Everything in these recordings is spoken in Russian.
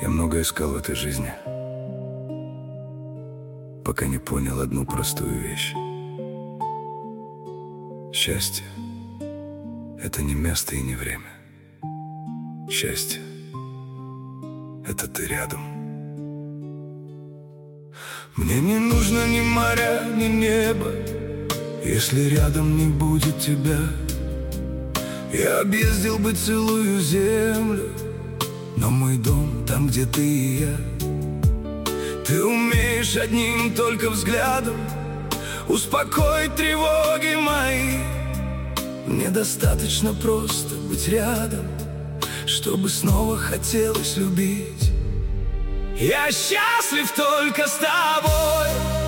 Я много искал в этой жизни, пока не понял одну простую вещь. Счастье — это не место и не время. Счастье — это ты рядом. Мне не нужно ни моря, ни неба, если рядом не будет тебя. Я объездил бы целую землю, но мой дом там, где ты и я. Ты умеешь одним только взглядом успокоить тревоги мои. Мне достаточно просто быть рядом, чтобы снова хотелось любить. Я счастлив только с тобой,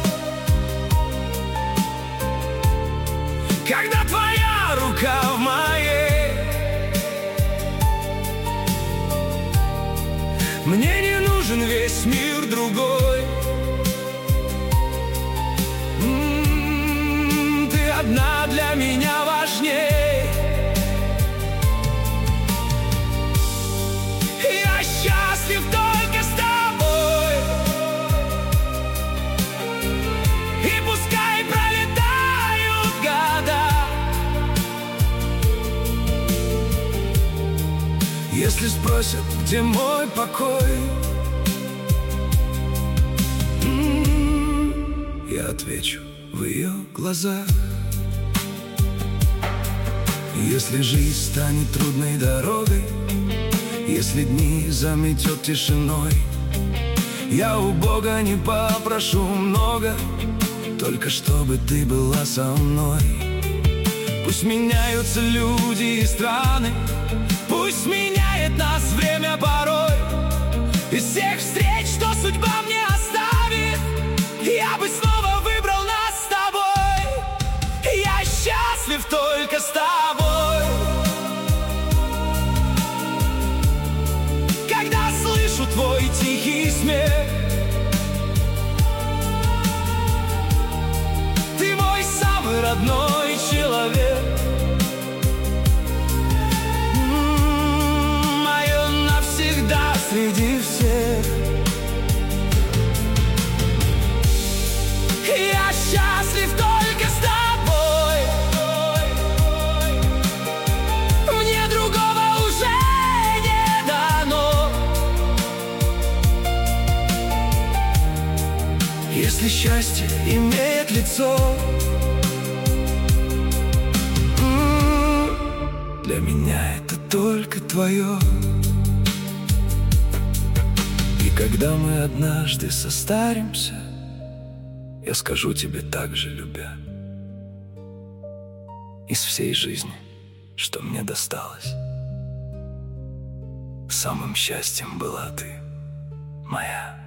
когда твоя рука в моей. Мне не нужен весь мир другой. Ты одна для меня важней. Я счастлив только с тобой, и пускай пролетают года. Если спросят, где мой покой, я отвечу: в ее глазах. Если жизнь станет трудной дорогой, если дни заметет тишиной, я у Бога не попрошу много, только чтобы ты была со мной. Пусть меняются люди и страны, пусть меняет нас время порой. Из всех встреч, что судьба мне оставит, я бы снова выбрал нас с тобой. Я счастлив только с тобой, когда слышу твой тихий смех. Ты мой самый родной человек. Мое навсегда среди всех. Я счастлив только с тобой. Мне другого уже не дано. Если счастье имеет лицо, для меня это только твое. И когда мы однажды состаримся, я скажу тебе так же, любя: из всей жизни, что мне досталось, самым счастьем была ты моя.